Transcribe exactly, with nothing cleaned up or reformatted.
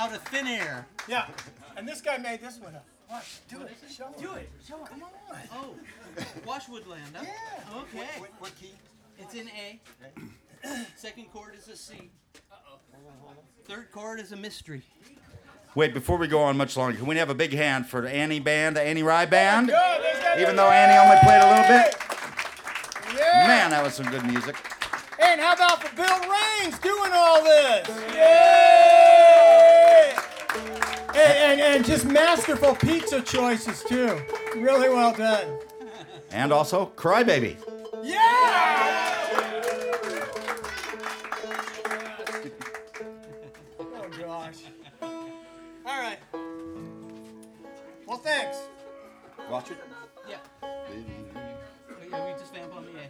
out of thin air. Yeah, and this guy made this one up. What? Do it. Show him. Do it. Show him. Come on. Oh, Washwoodland, huh? Yeah. Okay. What, what key? It's in A. Second chord is a C. Uh-oh. Third chord is a mystery. Wait, before we go on much longer, can we have a big hand for the Annie Band, the Annie Rye Band? Good. Let's get Even it. though Annie only played a little bit. Yeah. Man, that was some good music. And how about for Bill Raines doing all this? Yay! And, and, and just masterful pizza choices, too. Really well done. And also, Crybaby. Yeah! Oh, gosh. All right. Well, thanks. Watch it.